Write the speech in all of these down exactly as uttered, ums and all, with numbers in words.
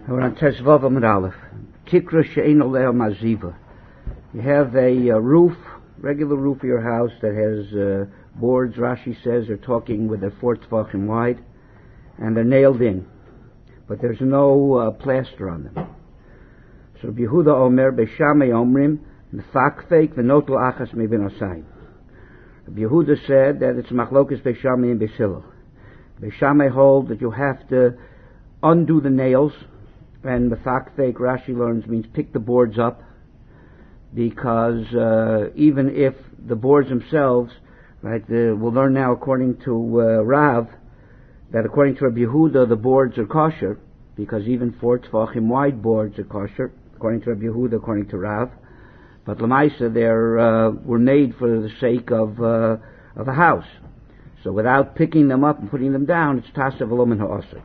We're on Tezvav Amud Aleph. Tikra she'eino leha maziva. You have a uh, roof, regular roof of your house that has uh, boards, Rashi says, are talking with their four tefachim wide, and they're nailed in, but there's no uh, plaster on them. So Rabbi Yehuda Omer, Beishamai Omrim, Mefakfeik v'notel achas mebin osayim. Rabbi Yehuda said that it's machlokes Beishamai and Beis Hillel. Beishamai hold that you have to undo the nails, and Mefakfeik, Rashi learns, means pick the boards up, because uh, even if the boards themselves, right, the, we'll learn now according to uh, Rav, that according to Rabbi Yehuda the boards are kosher, because even four tefachim wide boards are kosher, according to Rabbi Yehuda, according to Rav. But Lamaisa, they uh, were made for the sake of uh, of a house. So without picking them up and putting them down, it's tasav v'lo min ha'asr.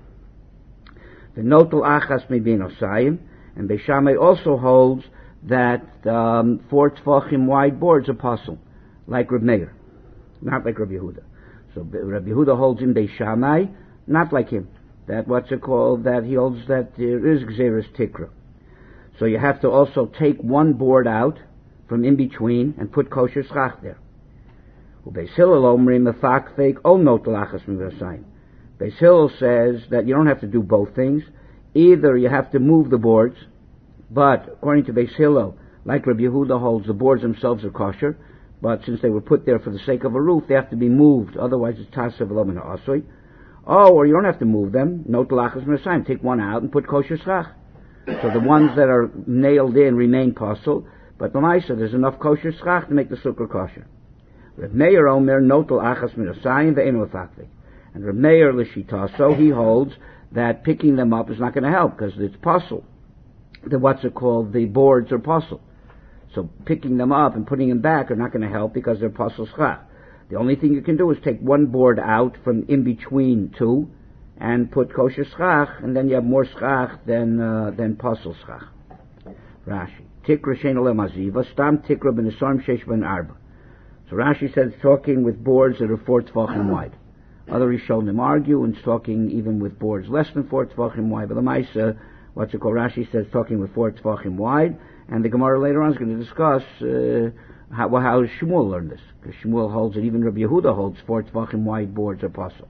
The notel achas mebin osayim, and Beishamai also holds that um, four tefachim wide boards are possible, like Reb Meir, not like Rabbi Yehuda. So Rabbi Yehuda holds in Beishamai, not like him. That what's it called? That he holds that there is Gzeres Tikra. So you have to also take one board out from in between and put kosher schach there. Beis Hillel omrim mefakfeik ol notel achas mivasayim. Beis Hillel says that you don't have to do both things. Either you have to move the boards, but according to Beis Hillel, like Rabbi Yehuda holds, the boards themselves are kosher, but since they were put there for the sake of a roof, they have to be moved. Otherwise, it's tasav v'lo min ha'asr. Oh, or you don't have to move them. Notel achas mivasayim. Take one out and put kosher schach. So the ones that are nailed in remain possible, but l'maisa there's enough kosher schach to make the sukkah kosher. Reb Meir omer notel achas mirasayim ve'enu efakvik, and Reb Meir l'shita, so he holds that picking them up is not going to help because it's possible. The what's it called? The boards are possible. So picking them up and putting them back are not going to help because they're possible schach. The only thing you can do is take one board out from in between two and put kosher schach, and then you have more schach than uh, than pasul schach. Rashi tikra she'eino leha maziva stam tikra b'nesarim sheish ben arba. So Rashi says it's talking with boards that are four tefachim wide. Other Rishonim argue and it's talking even with boards less than four tefachim wide. But the Maisa, what's it called? Rashi says talking with four tefachim wide, and the Gemara later on is going to discuss uh, how well, how Shmuel learned this, because Shmuel holds that even Rabbi Yehuda holds four tefachim wide boards are possible.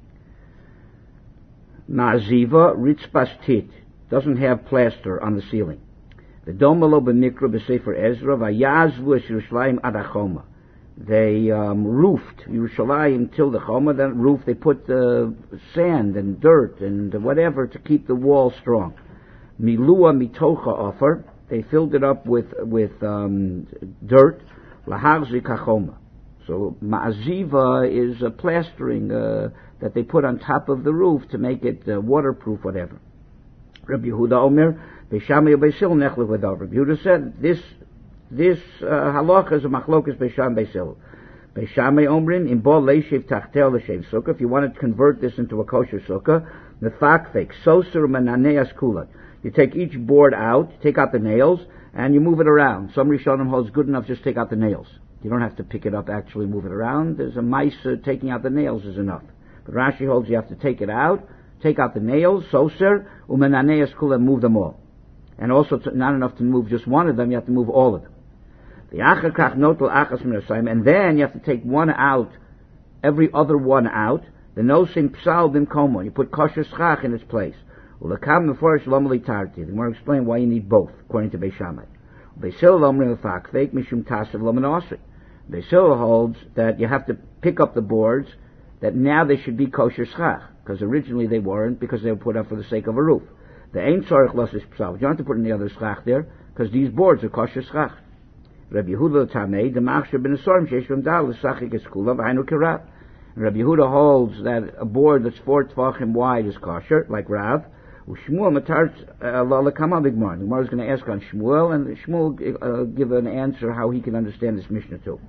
Ma'aziva ritzpas tit, doesn't have plaster on the ceiling. The domalo b'mikra b'sefer Ezra vayazvu es Yerushalayim ad hachoma. They um, roofed Yerushalayim till the choma. That roof they put uh, sand and dirt and whatever to keep the wall strong. Milua mitocha offer. They filled it up with with um, dirt. Lahagzik hachoma. So ma'aziva is a plastering uh, that they put on top of the roof to make it uh, waterproof, whatever. Rabbi Yehuda Omer, Beishamai Beis Hillel nechle v'dav. Rabbi Yehuda said this this uh, halacha is a machlokas Beishamai Beis Hillel. Beishamai Omrim in bo leishiv tachtel l'shev sukkah. If you want to convert this into a kosher sukkah, mefakfek soser mananeas kulat. You take each board out, take out the nails, and you move it around. Some Rishonim holds good enough, just take out the nails. You don't have to pick it up, actually move it around. There's a mice uh, taking out the nails is enough. But Rashi holds you have to take it out, take out the nails, soser, umenaneas kula, move them all. And also to, not enough to move just one of them, you have to move all of them. The achakach notel achas minasayim, and then you have to take one out, every other one out. The nosim psal bimkomo, you put kosher schach in its place. Ulakam meforish lomali tarti. The Gemara explain why you need both, according to Beishamai. Beis Hillel omrim fakfek mishum tasav lo min ha'asr. Beis Hillel holds that you have to pick up the boards, that now they should be kosher schach, because originally they weren't, because they were put up for the sake of a roof. The ein tzorich losish psal. You don't have to put any other schach there, because these boards are kosher schach. Rabbi Yehuda tamei the machshir ben esorim sheish b'm dal l'sachik eskula v'hainu kirat. Rabbi Yehuda holds that a board that's four tefachim wide is kosher, like Rav. Shmuel matar l'kama b'gmar. The Gemara is going to ask on Shmuel, and Shmuel uh, give an answer how he can understand this Mishnah too.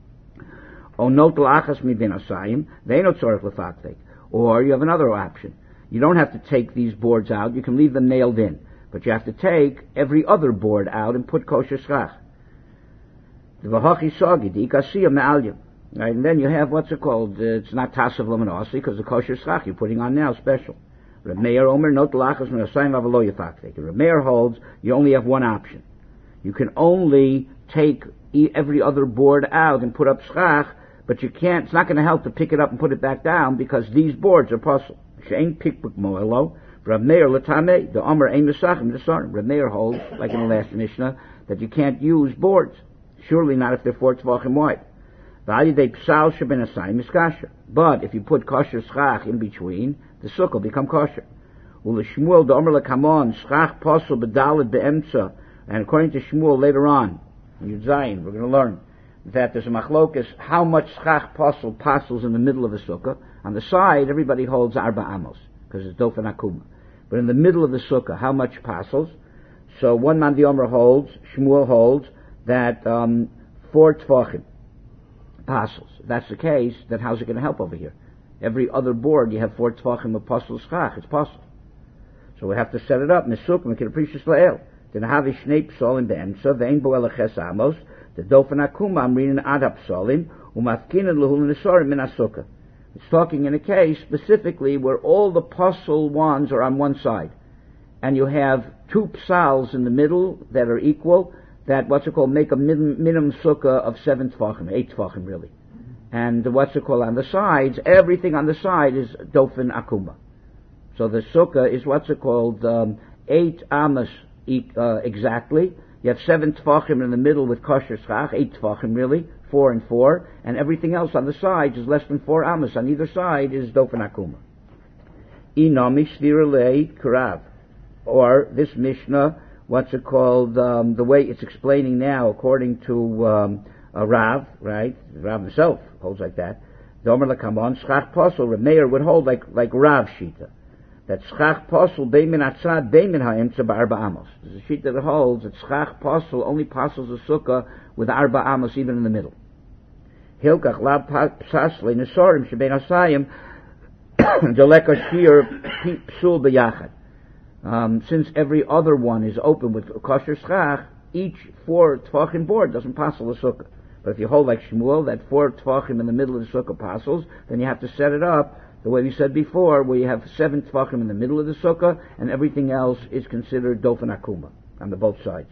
O notel achas mibin asayim ve'eno tzorich lefakfek. Or you have another option. You don't have to take these boards out. You can leave them nailed in, but you have to take every other board out and put kosher schach. The v'hachi sagi the ikasiya me'alyam. And then you have what's it called? Uh, it's not tasav lo min ha'asr because the kosher schach you're putting on now special. Reb Meir Omer, not lachas min asayim avalo yifaktek. Reb Meir holds you only have one option. You can only take every other board out and put up schach, but you can't, it's not going to help to pick it up and put it back down because these boards are puzzle. She'ain pikbuk moelo. Reb Meir latame, the Omer ein mesachim nesarim. Reb Meir holds, like in the last Mishnah, that you can't use boards. Surely not if they're four tvachim wide. But if you put kosher schach in between, the sukkah will become kosher. Shmuel the Omer lekamon schach posel bedalad beemtza. And according to Shmuel later on, in Yud Zayin, we're going to learn that there's a machlokas how much schach posel pasels in the middle of the sukkah. On the side, everybody holds arba amos because it's dofen akuma. But in the middle of the sukkah, how much pasels? So one man the Omer holds, Shmuel holds that um, four tvachim pasels. If that's the case, then how's it going to help over here? Every other board you have four tvachim of pasel schach. It's pasel. So we have to set it up. Mesuk mekir precious lael. Then have a shnei psolim beemtza ve'en bo elaches amos. The dofen akuma amrin ad psolim umafkinen lehul nesorim min asukah. It's talking in a case specifically where all the pasel ones are on one side, and you have two psals in the middle that are equal. That what's it called make a min- minimum sukkah of seven tvachim, eight tvachim really, and what's it called on the sides? Everything on the side is dofen akuma. So the sukkah is what's it called um, eight amas uh, exactly. You have seven tvachim in the middle with kosher schach, eight tvachim really, four and four, and everything else on the sides is less than four amas. On either side is dofen akuma. Inami shvirulei karav, or this Mishnah, what's it called? Um, the way it's explaining now, according to um, a Rav, right? Rav himself holds like that. The Omer lekamon schach posel. Reb Meir would hold like like Rav shita. That schach posel beimin atzad beimin ha'emtza ba'arba amos. There's a sheet that holds that schach posel only pasels a sukkah with arba amos even in the middle. Hilkach lab psasle nesorim shebein asayim delek ashir psul b'yachad. Um, since every other one is open with kosher schach, each four tvachim board doesn't passel the sukkah. But if you hold like Shmuel, that four tvachim in the middle of the sukkah passels, then you have to set it up the way we said before, where you have seven tvachim in the middle of the sukkah, and everything else is considered dofen akuma on the both sides.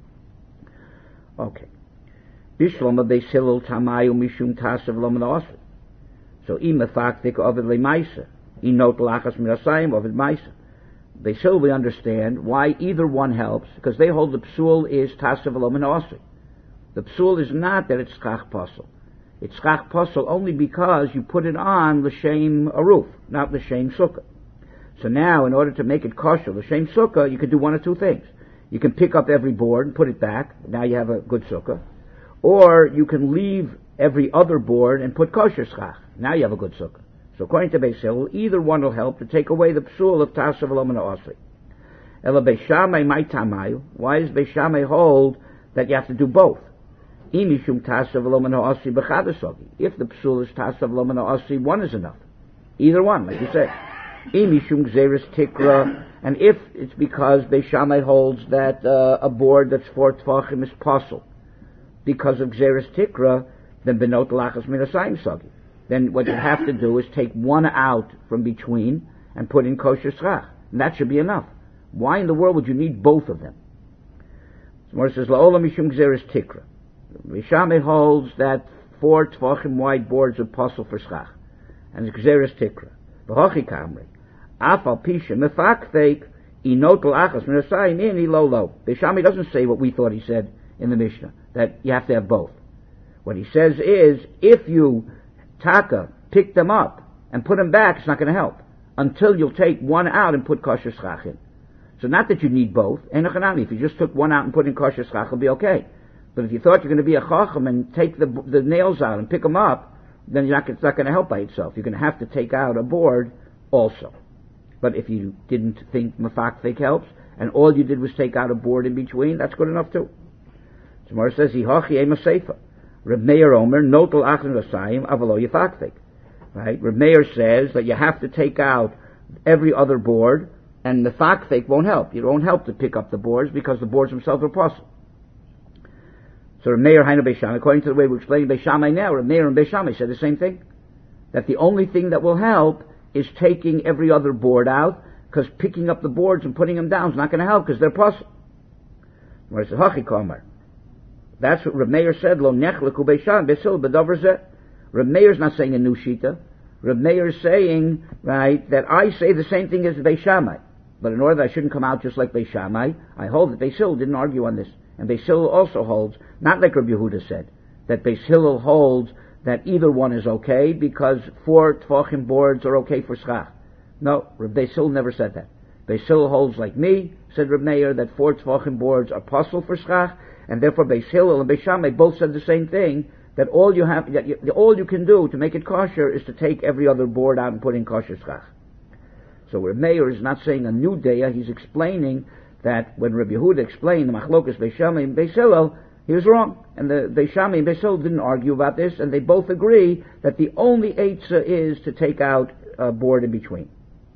Okay. Bishloma beis Hillel tamayu mishum tasav lo menaseh. So imafaktik ovid lemaisa, inot lachas mirasayim ovid maisa. They still we understand why either one helps, because they hold the psul is tasav lo menaseh. The psul is not that it's schach posel. It's schach posel only because you put it on l'shem a roof, not l'shem sukkah. So now, in order to make it kosher, l'shem sukkah, you can do one of two things. You can pick up every board and put it back. Now you have a good sukkah. Or you can leave every other board and put kosher schach. Now you have a good sukkah. So according to Beis Hillel, either one will help to take away the psul of tasav lo menaseh. Ela Beis Shammai mai tamayu. Why does Beis Shammai hold that you have to do both? If the psul is tasav lo menaseh, one is enough. Either one, like you said. Tikra, and if it's because Beis Shammai holds that uh, a board that's four tvachim is posel because of gzeres tikra, then benot lachas minasayim sagi. Then what you have to do is take one out from between and put in kosher schach, and that should be enough. Why in the world would you need both of them? So Mordechai says la'olam mishum gzeres tikra. Beis Shammai holds that four tvachim wide boards are posel for schach, and it's gzeres tikra. V'hochi kamri. Afal pisha mefakteik inot lachas minasayim ini lo lo. Beis Shammai doesn't say what we thought he said in the Mishnah, that you have to have both. What he says is, if you taka pick them up and put them back, it's not going to help until you'll take one out and put kosher schach in. So not that you need both. If you just took one out and put in kosher schach, it'll be okay. But if you thought you're going to be a chacham and take the the nails out and pick them up, then you're not, it's not going to help by itself. You're going to have to take out a board also. But if you didn't think mefaktik helps, and all you did was take out a board in between, that's good enough too. Tomorrow says, Hihachi ema seifa. Reb Meir Omer, notel achin rasayim, avalo yifaktik. Right? Reb Meir says that you have to take out every other board, and the faktik won't help. It won't help to pick up the boards because the boards themselves are possible. So Reb Meir Hainu Beis Shammai, according to the way we're explaining Beis Shammai now, Reb Meir and Beis Shammai said the same thing. That the only thing that will help is taking every other board out. because picking up the boards and putting them down is not going to help because they're possible. Whereas the Hachi Kamar, that's what Reb Meir said. Lo nechleku beishan besil bedavar zeh. Reb Meir's not saying a new shita. Reb Meir is saying, right, that I say the same thing as Beis Shammai, but in order that I shouldn't come out just like Beis Shammai, I hold that Beis Hillel didn't argue on this, and Beis Hillel also holds, not like Reb Yehuda said, that Beis Hillel holds that either one is okay because four tefachim boards are okay for schach. No, Reb Beis Hillel never said that. Beis Hillel holds like me, said Reb Meir, that four tefachim boards are possible for schach, and therefore Beis Hillel and Beis Shammai both said the same thing, that all you have, that you, all you can do to make it kosher is to take every other board out and put in kosher schach. So Reb Meir is not saying a new daya, he's explaining that when Reb Yehuda explained the machlokas Beis Shammai and Beis Hillel, he was wrong. And the Beis Shammai and Beis Hillel didn't argue about this, and they both agree that the only eitzah is to take out a board in between.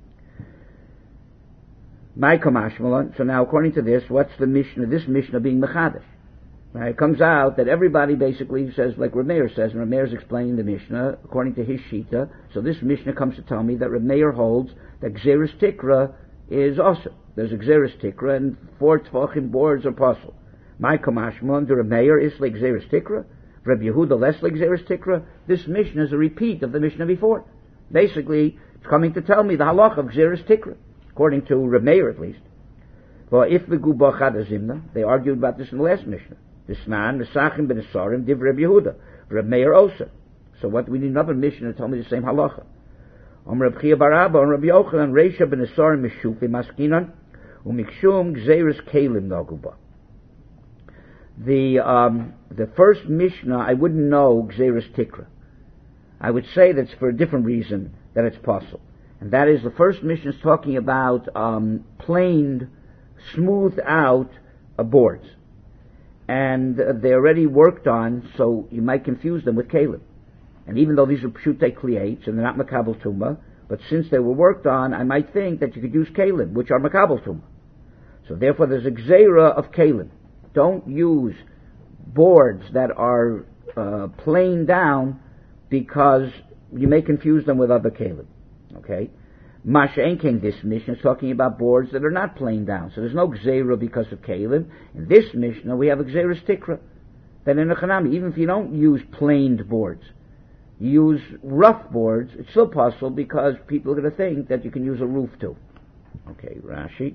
My kamashmalan, so now according to this, what's the Mishnah, this Mishnah being mechadish? Right, it comes out that everybody basically says, like Reb Meir says, and Reb Meir is explaining the Mishnah according to his shita. So this Mishnah comes to tell me that Reb Meir holds that Gzeres Tikra is also. There's a Gzeres Tikra, and four tefachim boards are possible. My kamashma under Reb Meir is like Gzeres Tikra. Reb Yehuda less like Gzeres Tikra. This Mishnah is a repeat of the Mishnah before. Basically, it's coming to tell me the halach of Gzeres Tikra, according to Reb Meir at least. Well, if the Guba Chadazimna, they argued about this in the last Mishnah. Disman, Mesachim ben Asarim, Div Reb Yehuda, Reb Meir Osa. So what, we need another Mishnah to tell me the same halacha. Om Reb Chia bar Abba, Om Reb Yochanan, Reisha ben Asarim, Mishufi Maskinan, Umikshum Gzeres Kalim Naguba. The, um, the first Mishnah, I wouldn't know Gzeres Tikra. I would say that's for a different reason that it's possible. And that is, the first Mishnah is talking about, um, planed, smoothed out uh, boards. And uh, they're already worked on, so you might confuse them with kalim. And even though these are pshutei kliates and they're not makabel tumah, but since they were worked on, I might think that you could use kalim, which are makabel tumah. So therefore, there's a gzeira of kalim. Don't use boards that are uh, plain down because you may confuse them with other kalim. Okay. Masha Enking, this Mishnah is talking about boards that are not plain down. So there's no Gzeira because of Kalim. In this Mishnah, we have a Gzeira's Tikra. Then in a Chanami, even if you don't use planed boards, you use rough boards, it's still possible because people are going to think that you can use a roof too. Okay, Rashi.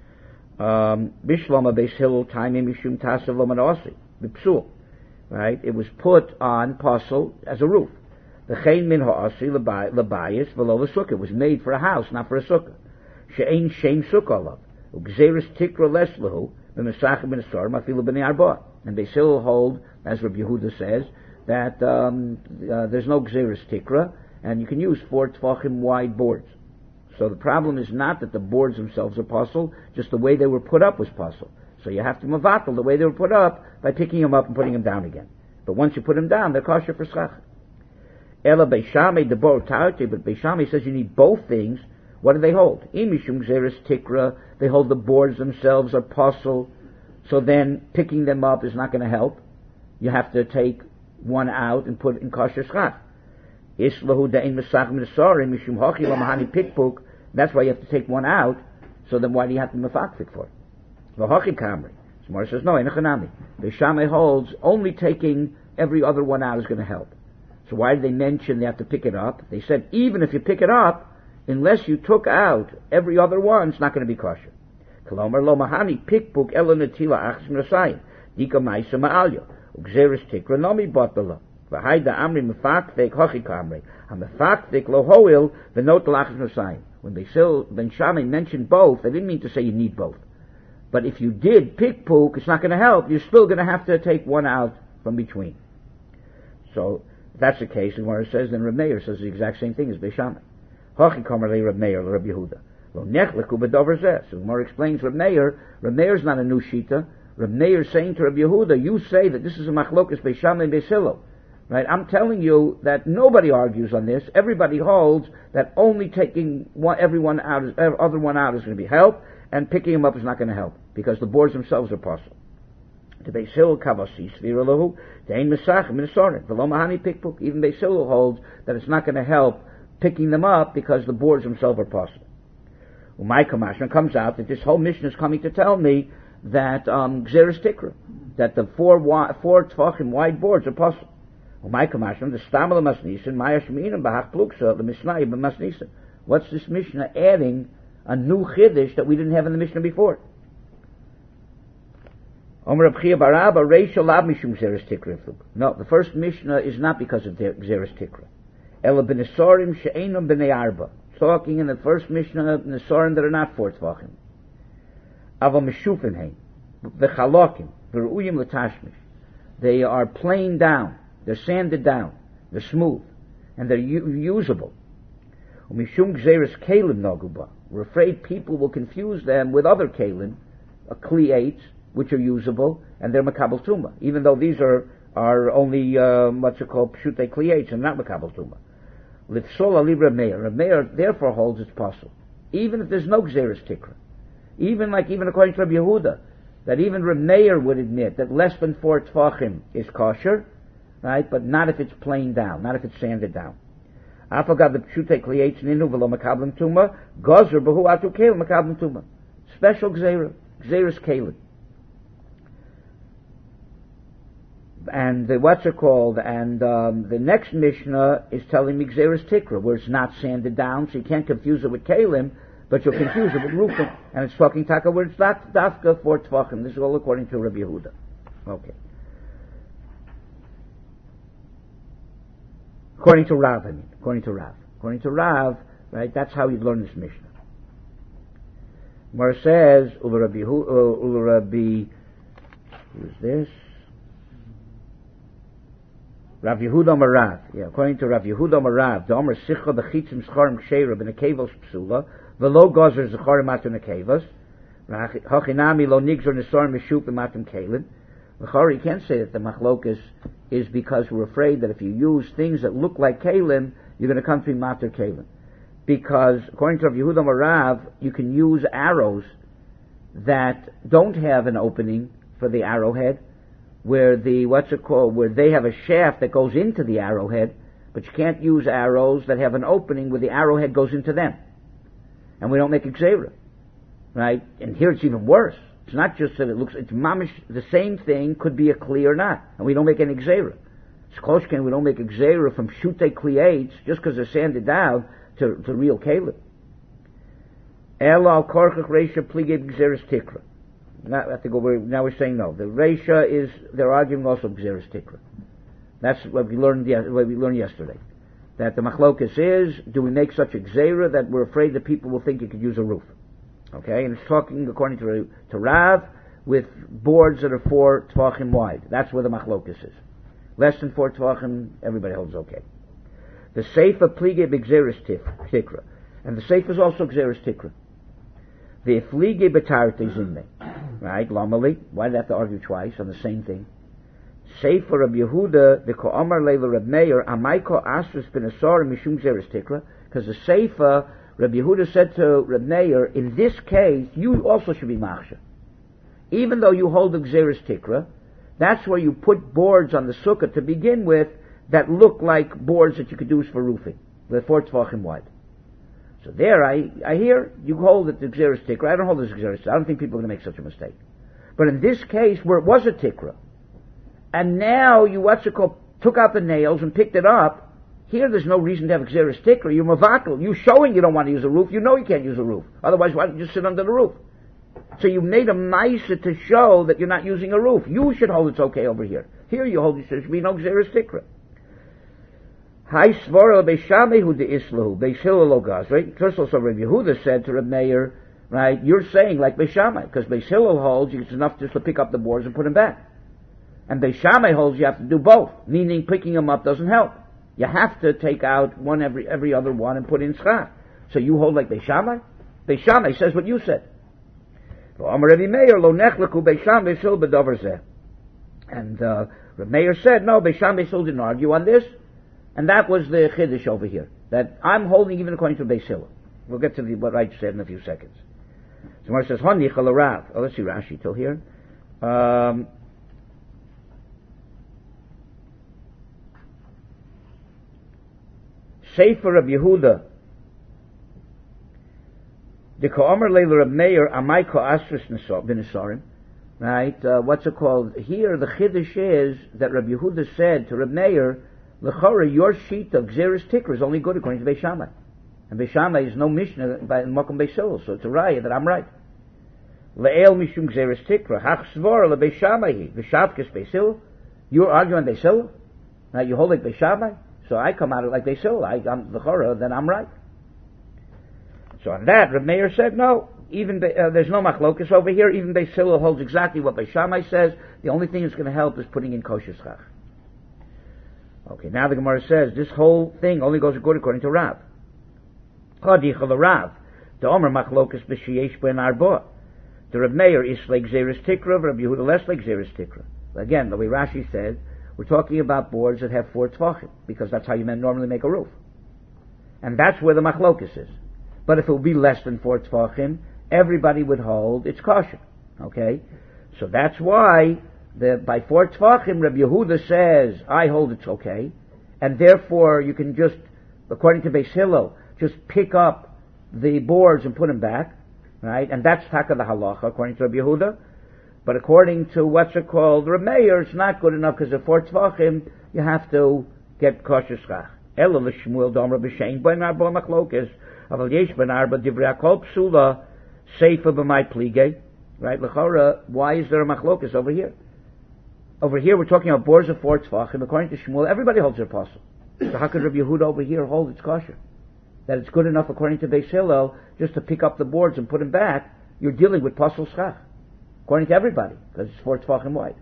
Bishlama Beis Hillel Taimi Mishum Tasav Lomanasi. Bipsul. Right? It was put on Posel as a roof. The chein min ha'asi l'bayis v'lo l'sukkah. It was made for a house, not for a sukkah. She'ein shem sukkah alav. U'gzeres tikra les lehu v'mesachim ben asar mafilu b'nei arba. And they still hold, as Rabbi Yehuda says, that um, uh, there's no gzeres tikra, and you can use four tefachim wide boards. So the problem is not that the boards themselves are possible, just the way they were put up was possible. So you have to mavatal the way they were put up by picking them up and putting them down again. But once you put them down, they're kosher for schach. Ela Beis Shammai the bor tarti, but Beis Shammai says you need both things. What do they hold? Imishum Gzeres Tikra, they hold the boards themselves are possible, so then picking them up is not going to help. You have to take one out and put it in kosher schach. Islahu da'in mesachim nesarim mishum hachi lamahani pikpuk. That's why you have to take one out. So then why do you have to mefakfik for it? V'hachi kamri. Smar says no, enochanami. Beis Shammai holds only taking every other one out is going to help. So why did they mention they have to pick it up? They said even if you pick it up, unless you took out every other one, it's not going to be kosher. Kolomer lo mahani pikpuk elo netila achs m'rasayim dika ma'isa ma'alyo ugzeres tikra nomi botala v'hayda amri mefakvek hochi kamri ha-mefakvek lo hoil v'not l'achs m'rasayim. When they still, Ben Shammai mentioned both, they didn't mean to say you need both. But if you did pikpuk, it's not going to help. You're still going to have to take one out from between. So if that's the case, the Gemara says, then Reb Meir says the exact same thing as Beis Shammai. Hachi kamer le Reb Meir, Reb Yehuda. Lo nechleku b'dover zeh. So the Gemara explains Reb Meir. Reb Meir is not a new shita. Reb Meir is saying to Reb Yehuda, you say that this is a machlokas Beis Shammai and Beis Hillel. Right? I'm telling you that nobody argues on this. Everybody holds that only taking one, everyone out, is, other one out is going to be help, and picking them up is not going to help because the boards themselves are possible. The Beis Hillel kavasi svira lahu dein mesachim nesarim v'lo mahani pikpuk. Even Beis Hillel holds that it's not going to help picking them up because the boards themselves are possible. Umay Kamashman comes out that this whole mission is coming to tell me that um, Gzeres Tikra, that the four wi- four Tvachim wide boards are possible. Umay Kamashman, the Stamal Masnisan, Maya Sheminim Bahach Pluksa, the Mishnah Masnisan. What's this Mishnah adding a new Chiddush that we didn't have in the Mishnah before? No, the first Mishnah is not because of Gzeres Tikra. Ela b'nesorim she'enum b'nei arba. Talking in the first Mishnah, nesorim that are not four tvachim. Ava meshufim heim, v'chalokim, v'ru'uyim l'tashmish. They are planed down, they're sanded down, they're smooth, and they're u- usable. Umishum Gzeres kelim noguba. We're afraid people will confuse them with other kelim, uh, kli which are usable, and they're makabel tuma, even though these are are only um, what's it called pshutei kliyates and not makabel tuma. Lifsol ali Reb Meir. Reb Meir therefore holds it's possible, even if there's no Gzeres Tikra, even like even according to Reb Yehuda, that even Reb Meir would admit that less than four tfachim is kosher, right? But not if it's planed down, not if it's sanded down. Afagad the pshutei kliyates ninu v'lo makabel tuma gozer b'hu atu kelim makabel tuma. Special Gzeres, Gzeres kelim. And the, what's it called? And um, the next Mishnah is telling me Gzeres Tikra, where it's not sanded down, so you can't confuse it with Kalim, but you'll confuse it with Rufin. And it's talking Taka, where it's not Dafka for Tvachim. This is all according to Rabbi Yehuda. Okay. According to Rav, I mean. According to Rav. According to Rav, right, that's how you'd learn this Mishnah. Where it says, Ula Rabbi, Ula Rabbi, who's this? Rav Yehuda Amar Rav, yeah, according to Rav Yehuda Amar Rav, the Amar Sicha b'chitzim scharim ksheira b'nekevos psula, v'lo gozer zecharim atu nekevos, hachinami lo nigzor nesorim meshup b'matim kelin. L'chara, you can't say that the machlokas is because we're afraid that if you use things that look like kelin, you're going to come to be mater kelin. Because according to Rav Yehuda Amar Rav, you can use arrows that don't have an opening for the arrowhead, where the, what's it called, where they have a shaft that goes into the arrowhead, but you can't use arrows that have an opening where the arrowhead goes into them. And we don't make a gzeira. Right? And here it's even worse. It's not just that it looks, it's mamish, the same thing could be a kli or not, and we don't make any gzeira. Shkoshken, we don't make a gzeira from shutei kliyates, just because they're sanded down, to, to real kalim. Ela al korchach reisha pligei gzeres tikra. Now, I have to go, now we're saying no. The Reisha is, they're arguing also Gzeres Tikra. That's what we learned, what we learned yesterday. That the Machlokas is, do we make such a Gzera that we're afraid that people will think you could use a roof? Okay, and it's talking according to, to Rav, with boards that are four Tvachim wide. That's where the Machlokas is. Less than four Tvachim, everybody holds okay. The Seifa Plige B'Gzeres Tikra. And the Seifa is also Gzeres Tikra. The Flige B'Tarte Zinme. Right, Lamali. Why did I have to argue twice on the same thing? Sefer Rabbi Yehuda, the Ko'amar Leila Reb Meir, Amaiko Asris Ben Asar Mishum Gzeres Tikra, because the Sefer, Rabbi Yehuda said to Reb Meir, in this case, you also should be Machsha. Even though you hold the Gzeres Tikra, that's where you put boards on the sukkah to begin with that look like boards that you could use for roofing. They're four Tvachim wide. So there, I, I hear you hold it the Gzeres Tikra. I don't hold it as Gzeres Tikra. I don't think people are going to make such a mistake. But in this case, where it was a Tikra, and now you, what's it called, took out the nails and picked it up, here there's no reason to have a Gzeres Tikra. You're Mavakel. You're showing you don't want to use a roof. You know you can't use a roof. Otherwise, why don't you just sit under the roof? So you made a Maisa to show that you're not using a roof. You should hold it's okay over here. Here you hold it should be no Gzeres Tikra. Hai svara beishamehu de islahu beishillah lo gaz. Right. First also, Rabbi Yehuda said to Reb Meir, right, you're saying like Beishamai, because Beishillah holds it's enough just to pick up the boards and put them back, and Beishamai holds you have to do both, meaning picking them up doesn't help. You have to take out one every every other one and put in schach. So you hold like Beishamai. Beishamai says what you said. And uh, Reb Meir said no. Beishamai still didn't argue on this. And that was the chiddush over here, that I'm holding even according to Beis Hillel. We'll get to the, what I said in a few seconds. So when it says, Hon Yichal Rav, oh, let's see Rashi till here. Um, Sefer of Yehuda, The Ka'omer Leila Reb Meir Amai Ka'asris B'Nisarim. Right? Uh, what's it called? Here, the Chiddush is that Rabbi Yehuda said to Reb Meir, L'chora, your sheet of Gzeres Tikra is only good according to Beis Shammai. And Beis Shammai is no Mishnah by Mokum Beis Hillel, so it's a raya that I'm right. Le'el Mishum Gzeres Tikra, Hach Svor LeBeis Shammai, V'shavkes Beis Hillel. You're arguing Beis Hillel? Now you hold like Beis Shammai? So I come out like Beis Hillel. I, I'm L'chora, then I'm right. So on that, Reb Meir said, no, even uh, there's no machlokus over here. Even Beis Hillel holds exactly what Beis Shammai says. The only thing that's going to help is putting in kosher schach. Okay, now the Gemara says this whole thing only goes good according to Rav. Chadichal Rav, the Omer machlokus b'sheyesh ben arba. The Reb Meir is like Gzeres Tikra, Reb Yehuda less like Gzeres Tikra. Again, the way Rashi said, we're talking about boards that have four tefachim because that's how you normally make a roof, and that's where the machlokus is. But if it would be less than four tefachim, everybody would hold it's kosher. Okay, so that's why the by four tefachim, Rabbi Yehuda says I hold it's okay, and therefore you can just, according to Beis Hillel, just pick up the boards and put them back, right? And that's taka the halacha according to Rabbi Yehuda. But according to what's it called, Reb Meir, it's not good enough because of four tefachim you have to get kosher schach. Ela l'shmuel domra b'shein ben arba machlokes. Aval yesh ben arba divrei hakol psula seifa b'may plige. Right? L'chora, why is there a machlokas over here? Over here we're talking about boards of four tefachim. According to Shmuel, everybody holds their apostle. So how could Rabbi Yehuda over here hold it's kosher? That it's good enough according to Beis Hillel just to pick up the boards and put them back. You're dealing with pasul schach. According to everybody, because it's four tefachim wide.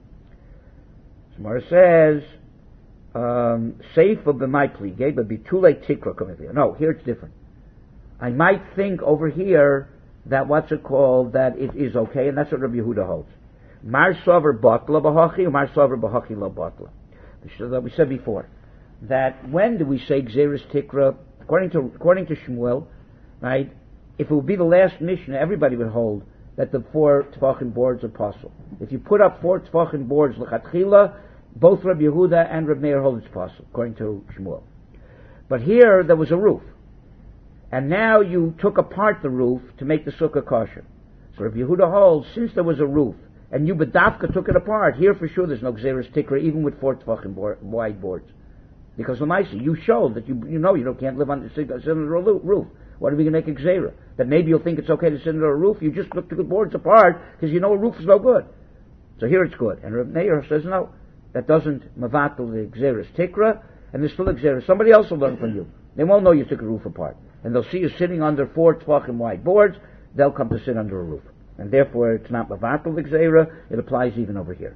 Gemara says, um, Seifa b'may plige, but bitulei tikra come here. No, here it's different. I might think over here that what's it called, that it is okay, and that's what Rabbi Yehuda holds. Mar sover batla b'hachi, or mar sover b'hachi lo batla. That we said before, that when do we say Gzeres Tikra? According to according to Shmuel, right? If it would be the last Mishnah, everybody would hold that the four tefachim boards are possible. If you put up four tefachim boards l'chatchila, both Rabbi Yehuda and Rabbi Meir hold it's possible, according to Shmuel. But here there was a roof, and now you took apart the roof to make the sukkah kosher. So Rabbi Yehuda holds, since there was a roof, and you bedavka took it apart, here for sure there's no Gzeres Tikra, even with four tefachim board, wide boards. Because Lamaisi, you showed that you you know you don't, can't live on sit under a roof. What are we going to make a gzera? That maybe you'll think it's okay to sit under a roof. You just took the boards apart because you know a roof is no good. So here it's good. And Reb Meir says no, that doesn't mavatal the Gzeres Tikra, and there's still a gzera. Somebody else will learn from you. They won't know you took a roof apart, and they'll see you sitting under four tefachim wide boards. They'll come to sit under a roof, and therefore it's not mavatal the gzera. It applies even over here.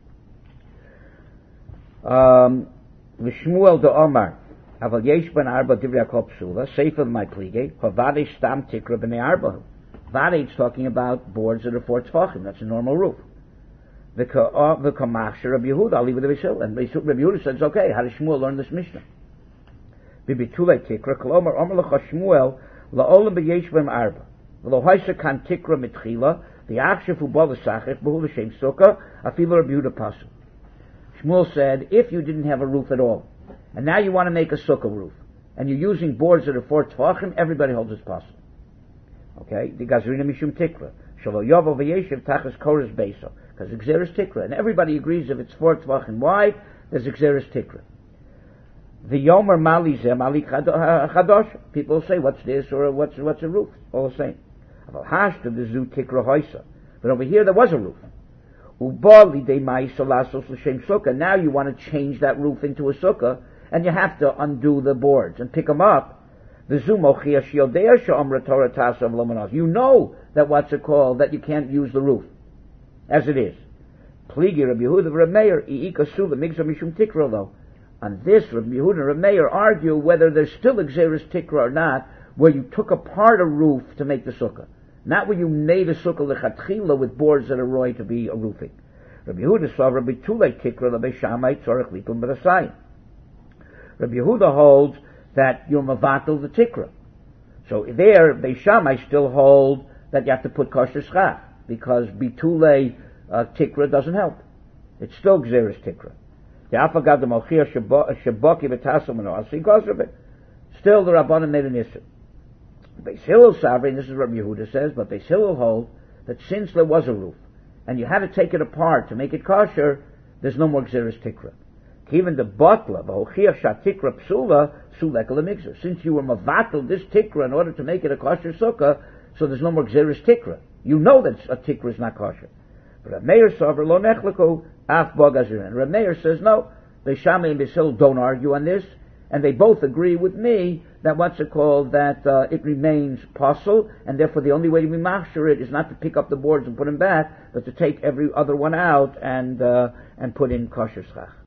Um, V'Shmuel de Omar, Aval yesh ben arba divrei hakol psula, seifa my plige, havade stam tikra b'nei arba. Vade is talking about boards that are four tefachim. That's a normal roof. V'kamachsher Rabbi Yehuda, I'll leave with the Beis Hillel. And Rabbi Yehuda says, okay, how does Shmuel learn this Mishnah? B'bitulei tikra, kolomar omer lecha Shmuel, la'olam b'yesh ben arba. V'lo haisa kan tikra mitchila, v'yachshef u'bo l'sachef, b'hu l'shem sukkah, afilu Rabbi Yehuda pasul. Shmuel said, if you didn't have a roof at all, and now you want to make a sukkah roof, and you're using boards that are four tefachim, everybody holds it's possible. Okay? The Gazrina Mishum Tikra. Shalo Yovo V'yeshiv Tachas Koras Beso. Because it's Gzeres Tikra. And everybody agrees if it's four tefachim wide, there's Gzeres Tikra. The Yomer Mali Zeh Mali Chadosh. People say, what's this, or what's what's a roof? All the same. Hashta the Zu Tikra Hoisa. But over here there was a roof. Now you want to change that roof into a sukkah, and you have to undo the boards and pick them up. You know that what's it called, that you can't use the roof as it is. On this, Rabbi Yehuda and Rabbi Meir argue whether there's still a Gzeres Tikra or not, where you took apart a roof to make the sukkah. Not where you made a sukkah lechatchila with boards that are roy to be a roofing. Rabbi Yehuda saw Rabbi Tulei Tikra Rabbi Shammai tzorech likum b'rasayim. Rabbi Yehuda holds that you're mavatal the Tikra. So there, Beis Shammai still hold that you have to put kosher schach, because bitulei uh, Tikra doesn't help. It's still Gzeres Tikra. The afagad the mochir shaboki v'tasam and all. So he goes with it. Still, the Rabbanan made an issue. Beis Hillel Savri, this is what Yehuda says, but Beis Hillel hold that since there was a roof, and you had to take it apart to make it kosher, there's no more Gzeres Tikra. Even the butler, V'hochiach Shatikra Psula, Sulek Lemigzer. Since you were mavatal this Tikra in order to make it a kosher sukkah, so there's no more Gzeres Tikra. You know that a Tikra is not kosher. But Rav Meir Sover Lo Nechleku Af Bogazirin. Rav Meir says, no, the Shammai and Beis Hillel don't argue on this, and they both agree with me that what's it called, that uh, it remains possible, and therefore the only way to be machshir it is not to pick up the boards and put them back, but to take every other one out and uh, and put in kosher schach.